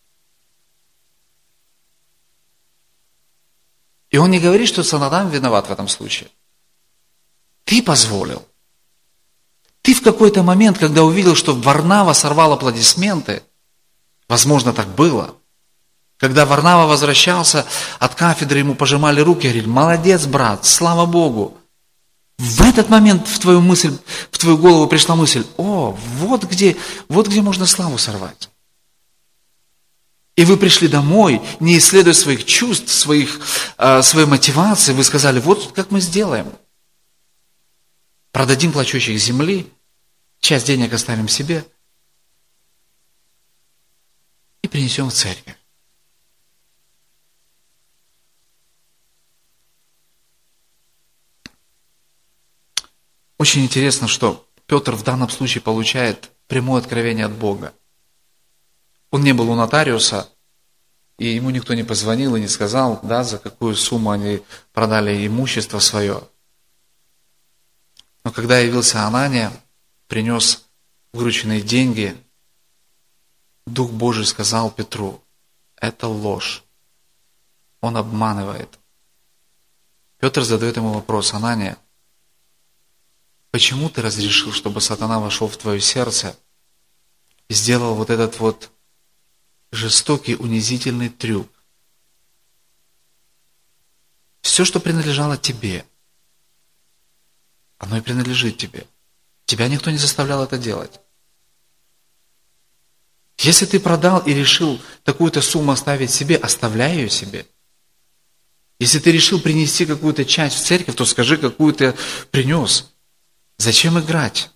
И он не говорит, что сатана виноват в этом случае. Ты позволил. Ты в какой-то момент, когда увидел, что Варнава сорвал аплодисменты, возможно, так было, когда Варнава возвращался от кафедры, ему пожимали руки, говорили, молодец, брат, слава Богу. В этот момент в твою мысль, в твою голову пришла мысль, о, вот где, вот где можно славу сорвать. И вы пришли домой, не исследуя своих чувств, своих, э, своей мотивации, вы сказали, вот как мы сделаем. Продадим плачущих земли, часть денег оставим себе и принесем в церковь. Очень интересно, что Петр в данном случае получает прямое откровение от Бога. Он не был у нотариуса, и ему никто не позвонил и не сказал, да, за какую сумму они продали имущество свое. Но когда явился Анания, принес вырученные деньги, Дух Божий сказал Петру, это ложь. Он обманывает. Петр задает ему вопрос, Анания, почему ты разрешил, чтобы сатана вошел в твое сердце и сделал вот этот вот жестокий, унизительный трюк? Все, что принадлежало тебе, оно и принадлежит тебе. Тебя никто не заставлял это делать. Если ты продал и решил такую-то сумму оставить себе, оставляй ее себе. Если ты решил принести какую-то часть в церковь, то скажи, какую ты принес. Зачем играть?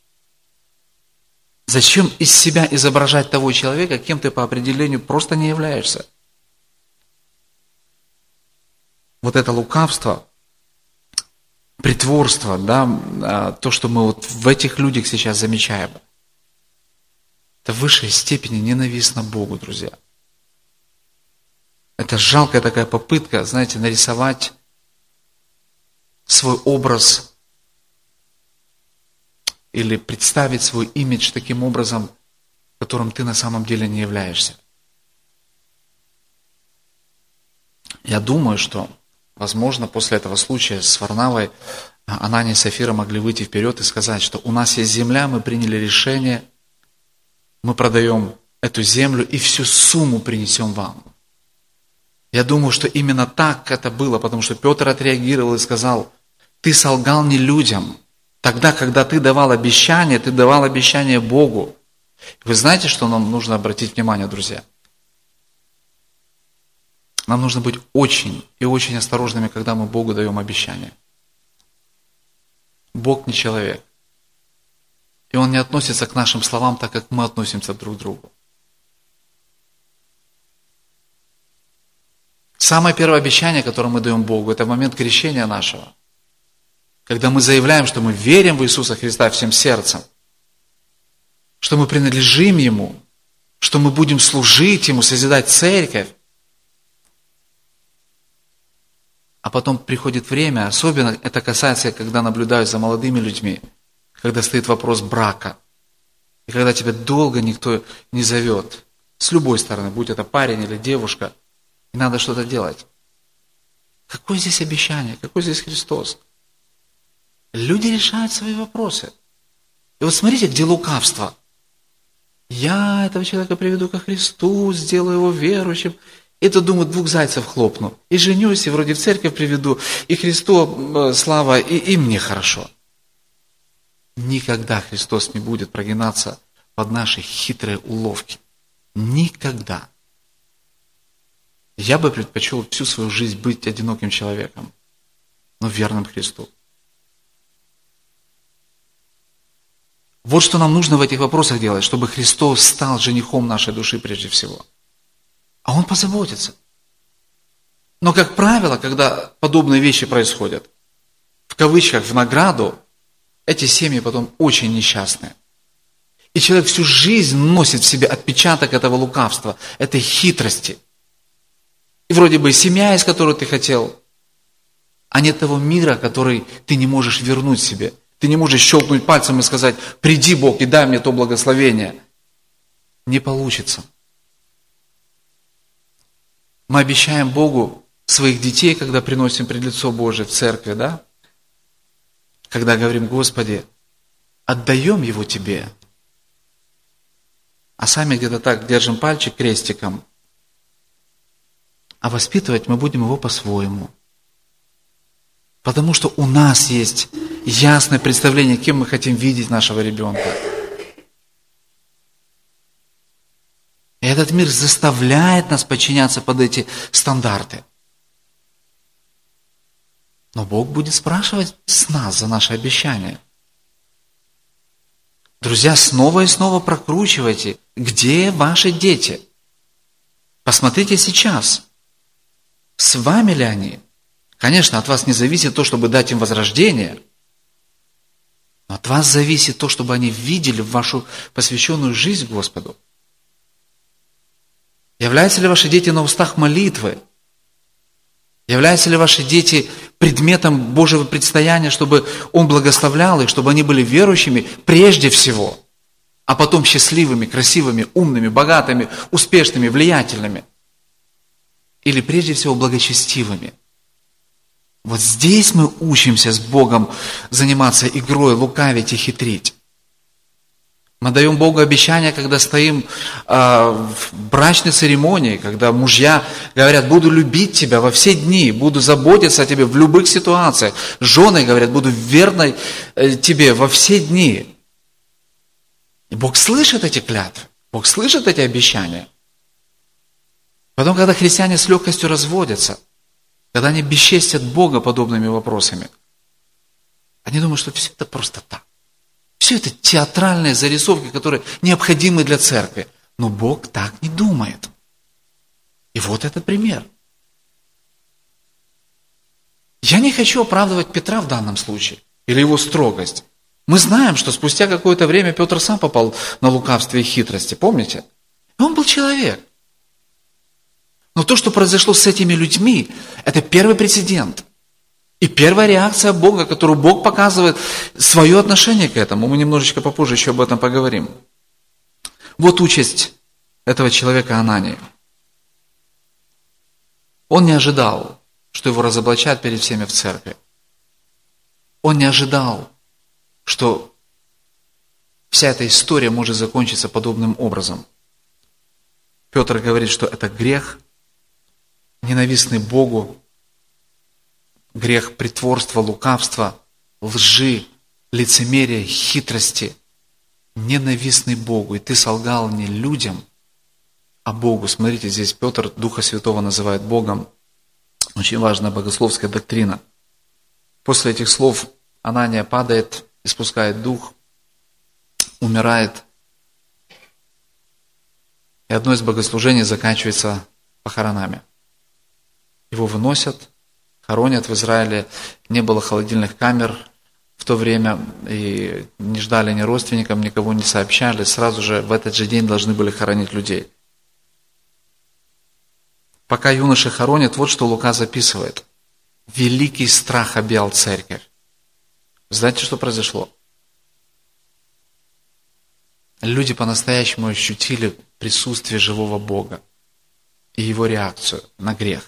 Зачем из себя изображать того человека, кем ты по определению просто не являешься? вот это лукавство, притворство, да, то, что мы вот в этих людях сейчас замечаем, это в высшей степени ненавистно Богу, друзья. Это жалкая такая попытка, знаете, нарисовать свой образ или представить свой имидж таким образом, которым ты на самом деле не являешься. Я думаю, что, возможно, после этого случая с Варнавой Анания и Сафира могли выйти вперед и сказать, что у нас есть земля, мы приняли решение, мы продаем эту землю и всю сумму принесем вам. Я думаю, что именно так это было, потому что Петр отреагировал и сказал, ты солгал не людям. Тогда, когда ты давал обещание, ты давал обещание Богу. Вы знаете, что нам нужно обратить внимание, друзья? Нам нужно быть очень и очень осторожными, когда мы Богу даем обещание. Бог не человек. И Он не относится к нашим словам так, как мы относимся друг к другу. Самое первое обещание, которое мы даем Богу, это момент крещения нашего. Когда мы заявляем, что мы верим в Иисуса Христа всем сердцем, что мы принадлежим Ему, что мы будем служить Ему, созидать церковь. А потом приходит время, особенно это касается, когда наблюдаю за молодыми людьми, когда стоит вопрос брака, и когда тебя долго никто не зовет, с любой стороны, будь это парень или девушка, и надо что-то делать. Какое здесь обещание? Какой здесь Христос? Люди решают свои вопросы. И вот смотрите, где лукавство. Я этого человека приведу ко Христу, сделаю его верующим. И то, думаю, двух зайцев хлопну. И женюсь, и вроде в церковь приведу, и Христу слава, и, и мне хорошо. Никогда Христос не будет прогинаться под наши хитрые уловки. Никогда. Я бы предпочел всю свою жизнь быть одиноким человеком, но верным Христу. Вот что нам нужно в этих вопросах делать, чтобы Христос стал женихом нашей души прежде всего. А Он позаботится. Но, как правило, когда подобные вещи происходят, в кавычках, в награду, эти семьи потом очень несчастные. И человек всю жизнь носит в себе отпечаток этого лукавства, этой хитрости. И вроде бы семья, из которой ты хотел, а нет того мира, который ты не можешь вернуть себе. Ты не можешь щелкнуть пальцем и сказать, приди, Бог, и дай мне то благословение. Не получится. Мы обещаем Богу своих детей, когда приносим пред лицо Божие в церкви, да? Когда говорим, Господи, отдаем его Тебе. А сами где-то так держим пальчик крестиком. А воспитывать мы будем его по-своему. Потому что у нас есть ясное представление, кем мы хотим видеть нашего ребенка. И этот мир заставляет нас подчиняться под эти стандарты. Но Бог будет спрашивать с нас за наши обещания. Друзья, снова и снова прокручивайте, где ваши дети. Посмотрите сейчас, с вами ли они. Конечно, от вас не зависит то, чтобы дать им возрождение, но от вас зависит то, чтобы они видели вашу посвященную жизнь Господу. Являются ли ваши дети на устах молитвы? Являются ли ваши дети предметом Божьего предстояния, чтобы Он благословлял их, чтобы они были верующими прежде всего, а потом счастливыми, красивыми, умными, богатыми, успешными, влиятельными? Или прежде всего благочестивыми? Вот здесь мы учимся с Богом заниматься игрой, лукавить и хитрить. Мы даем Богу обещания, когда стоим э, в брачной церемонии, когда мужья говорят, буду любить тебя во все дни, буду заботиться о тебе в любых ситуациях. Жены говорят, буду верной э, тебе во все дни. И Бог слышит эти клятвы, Бог слышит эти обещания. Потом, когда христиане с легкостью разводятся, когда они бесчестят Бога подобными вопросами, они думают, что все это просто так. Все это театральные зарисовки, которые необходимы для церкви. Но Бог так не думает. И вот этот пример. Я не хочу оправдывать Петра в данном случае, или его строгость. Мы знаем, что спустя какое-то время Петр сам попал на лукавство и хитрости, помните? И он был человек. Но то, что произошло с этими людьми, это первый прецедент. И первая реакция Бога, которую Бог показывает, свое отношение к этому. Мы немножечко попозже еще об этом поговорим. Вот участь этого человека Анании. Он не ожидал, что его разоблачат перед всеми в церкви. Он не ожидал, что вся эта история может закончиться подобным образом. Петр говорит, что это грех, ненавистный Богу, грех притворства, лукавства, лжи, лицемерия, хитрости, ненавистный Богу. И ты солгал не людям, а Богу. Смотрите, здесь Петр Духа Святого называет Богом. Очень важная богословская доктрина. После этих слов Анания падает, испускает дух, умирает. И одно из богослужений заканчивается похоронами. Его выносят, хоронят. В Израиле не было холодильных камер в то время, и не ждали ни родственникам, никого не сообщали. Сразу же в этот же день должны были хоронить людей. Пока юноши хоронят, вот что Лука записывает. Великий страх объял церковь. Знаете, что произошло? Люди по-настоящему ощутили присутствие живого Бога и Его реакцию на грех.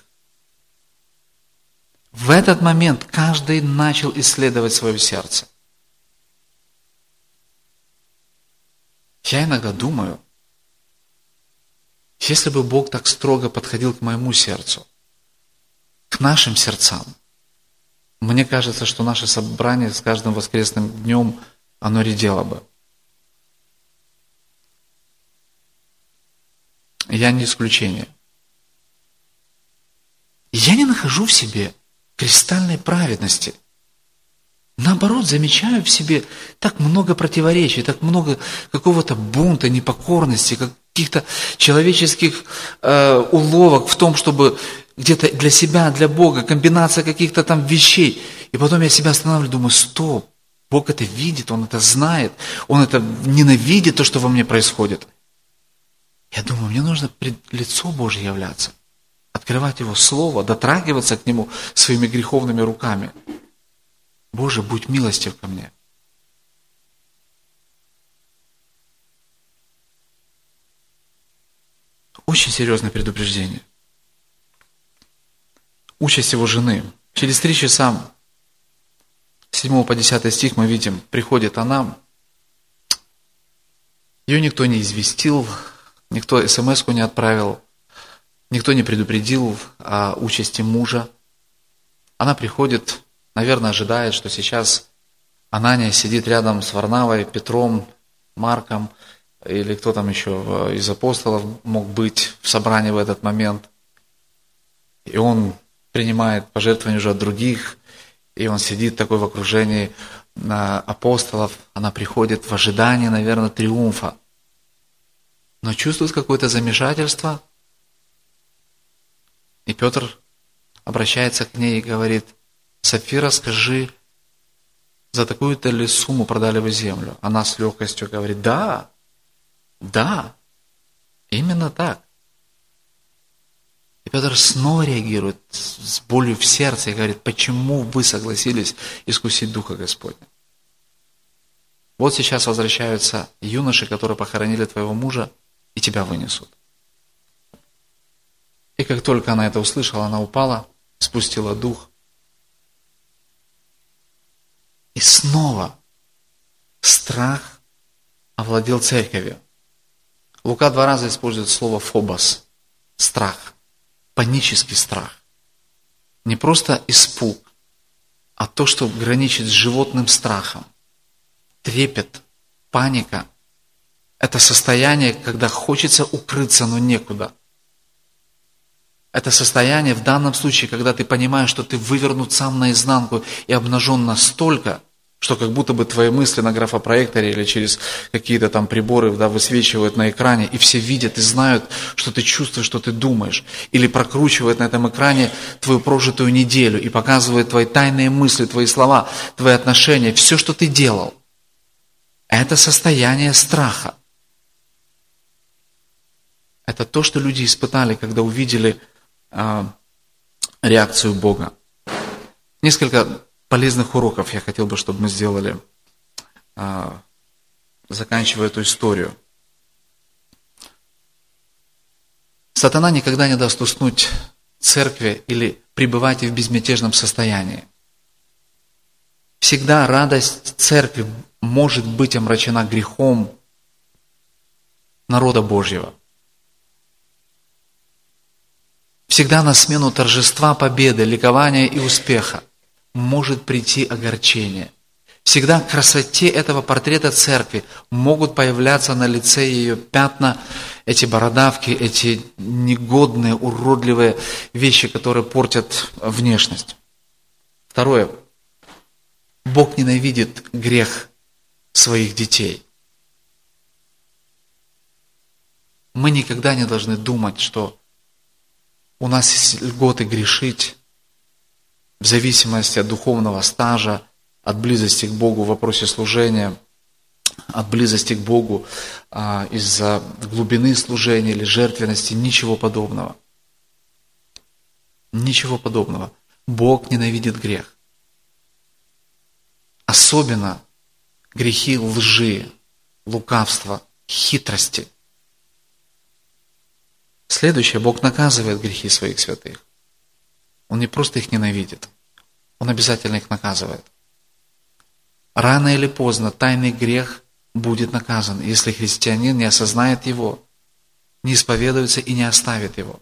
В этот момент каждый начал исследовать свое сердце. Я иногда думаю, если бы Бог так строго подходил к моему сердцу, к нашим сердцам, мне кажется, что наше собрание с каждым воскресным днем, оно редело бы. Я не исключение. Я не нахожу в себе кристальной праведности. Наоборот, замечаю в себе так много противоречий, так много какого-то бунта, непокорности, каких-то человеческих э, уловок в том, чтобы где-то для себя, для Бога, комбинация каких-то там вещей. И потом я себя останавливаю, думаю, стоп, Бог это видит, Он это знает, Он это ненавидит, то, что во мне происходит. Я думаю, мне нужно пред лицо Божье являться, открывать Его Слово, дотрагиваться к Нему своими греховными руками. Боже, будь милостив ко мне. Очень серьезное предупреждение. Участь его жены. Через три часа, с седьмого по десятый стих мы видим, приходит она, ее никто не известил, никто смс-ку не отправил, никто не предупредил о участи мужа. Она приходит, наверное, ожидает, что сейчас Анания сидит рядом с Варнавой, Петром, Марком, или кто там еще из апостолов мог быть в собрании в этот момент. И он принимает пожертвования уже от других, и он сидит такой в окружении апостолов. Она приходит в ожидании, наверное, триумфа. Но чувствует какое-то замешательство. И Петр обращается к ней и говорит: Сапфира, скажи, за такую-то ли сумму продали вы землю? Она с легкостью говорит: да, да, именно так. И Петр снова реагирует с болью в сердце и говорит: почему вы согласились искусить Духа Господня? Вот сейчас возвращаются юноши, которые похоронили твоего мужа, и тебя вынесут. И как только она это услышала, она упала, спустила дух. И снова страх овладел церковью. Лука два раза использует слово «фобос» – страх, панический страх. Не просто испуг, а то, что граничит с животным страхом. Трепет, паника – это состояние, когда хочется укрыться, но некуда. Это состояние в данном случае, когда ты понимаешь, что ты вывернут сам наизнанку и обнажен настолько, что как будто бы твои мысли на графопроекторе или через какие-то там приборы, да, высвечивают на экране, и все видят и знают, что ты чувствуешь, что ты думаешь. Или прокручивают на этом экране твою прожитую неделю и показывают твои тайные мысли, твои слова, твои отношения, все, что ты делал. Это состояние страха. Это то, что люди испытали, когда увидели э, реакцию Бога. Несколько полезных уроков я хотел бы, чтобы мы сделали, э, заканчивая эту историю. Сатана никогда не даст уснуть церкви или пребывать в безмятежном состоянии. Всегда радость церкви может быть омрачена грехом народа Божьего. Всегда на смену торжества, победы, ликования и успеха может прийти огорчение. Всегда к красоте этого портрета церкви могут появляться на лице ее пятна, эти бородавки, эти негодные, уродливые вещи, которые портят внешность. Второе. Бог ненавидит грех своих детей. Мы никогда не должны думать, что у нас есть льготы грешить в зависимости от духовного стажа, от близости к Богу в вопросе служения, от близости к Богу а, из-за глубины служения или жертвенности. Ничего подобного. Ничего подобного. Бог ненавидит грех. Особенно грехи лжи, лукавства, хитрости. Следующее, Бог наказывает грехи своих святых. Он не просто их ненавидит, Он обязательно их наказывает. Рано или поздно тайный грех будет наказан, если христианин не осознает его, не исповедуется и не оставит его.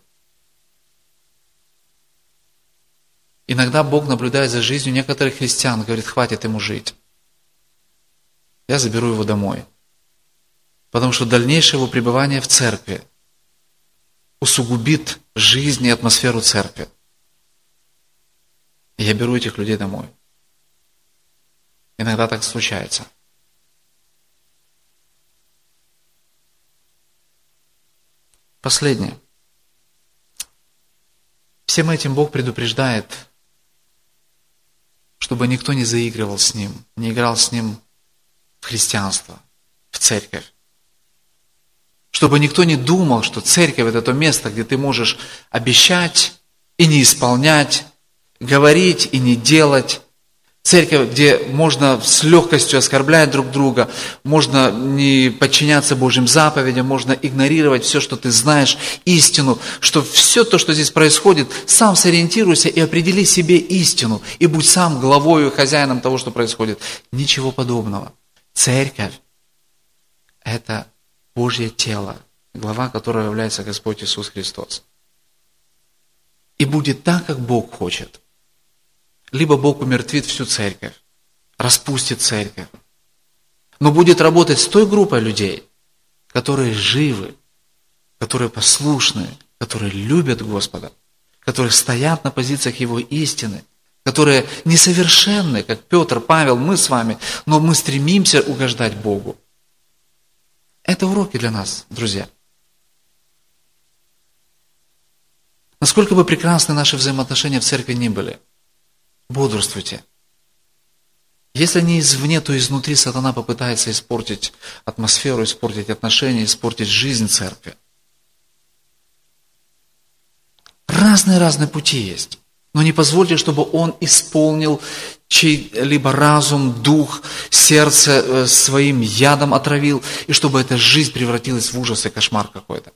Иногда Бог наблюдает за жизнью некоторых христиан, говорит, хватит ему жить. Я заберу его домой. Потому что дальнейшее его пребывание в церкви усугубит жизнь и атмосферу церкви. И я беру этих людей домой. Иногда так случается. Последнее. Всем этим Бог предупреждает, чтобы никто не заигрывал с Ним, не играл с Ним в христианство, в церковь. Чтобы никто не думал, что церковь – это то место, где ты можешь обещать и не исполнять, говорить и не делать. Церковь, где можно с легкостью оскорблять друг друга, можно не подчиняться Божьим заповедям, можно игнорировать все, что ты знаешь, истину, что все то, что здесь происходит, сам сориентируйся и определи себе истину, и будь сам главой и хозяином того, что происходит. Ничего подобного. Церковь – это Божье тело, глава которого является Господь Иисус Христос. И будет так, как Бог хочет. Либо Бог умертвит всю церковь, распустит церковь, но будет работать с той группой людей, которые живы, которые послушны, которые любят Господа, которые стоят на позициях Его истины, которые несовершенны, как Петр, Павел, мы с вами, но мы стремимся угождать Богу. Это уроки для нас, друзья. Насколько бы прекрасны наши взаимоотношения в церкви ни были, бодрствуйте. Если не извне, то изнутри сатана попытается испортить атмосферу, испортить отношения, испортить жизнь церкви. Разные-разные пути есть. Но не позвольте, чтобы он исполнил чей-либо разум, дух, сердце своим ядом отравил, и чтобы эта жизнь превратилась в ужас и кошмар какой-то.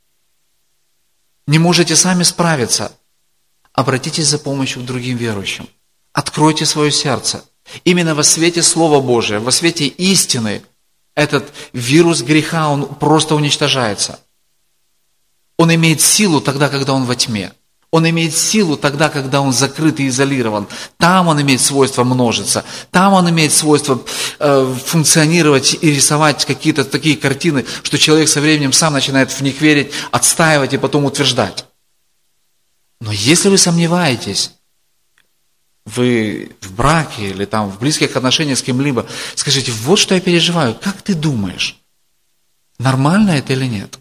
Не можете сами справиться? Обратитесь за помощью к другим верующим. Откройте свое сердце. Именно во свете Слова Божия, во свете истины, этот вирус греха, он просто уничтожается. Он имеет силу тогда, когда он во тьме. Он имеет силу тогда, когда он закрыт и изолирован. Там он имеет свойство множиться. Там он имеет свойство э, функционировать и рисовать какие-то такие картины, что человек со временем сам начинает в них верить, отстаивать и потом утверждать. Но если вы сомневаетесь, вы в в браке или там в близких отношениях с кем-либо, скажите, вот что я переживаю, как ты думаешь, нормально это или нет?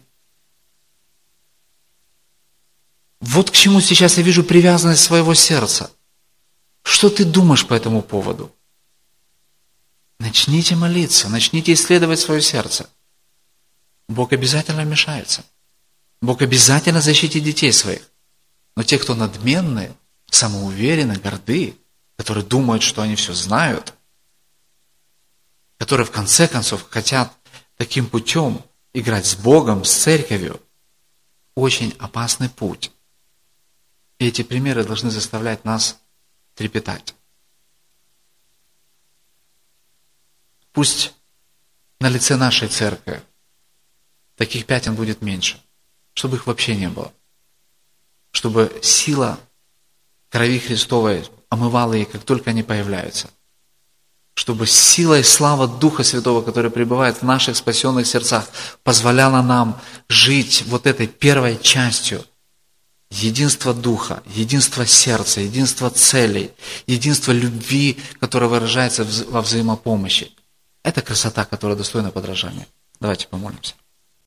Вот к чему сейчас я вижу привязанность своего сердца. Что ты думаешь по этому поводу? Начните молиться, начните исследовать свое сердце. Бог обязательно вмешается. Бог обязательно защитит детей своих. Но те, кто надменные, самоуверены, горды, которые думают, что они все знают, которые в конце концов хотят таким путем играть с Богом, с церковью, очень опасный путь. И эти примеры должны заставлять нас трепетать. Пусть на лице нашей церкви таких пятен будет меньше, чтобы их вообще не было. Чтобы сила крови Христовой омывала их, как только они появляются. Чтобы сила и слава Духа Святого, который пребывает в наших спасенных сердцах, позволяла нам жить вот этой первой частью единства Духа, единства сердца, единства целей, единства любви, которое выражается во взаимопомощи. Это красота, которая достойна подражания. Давайте помолимся.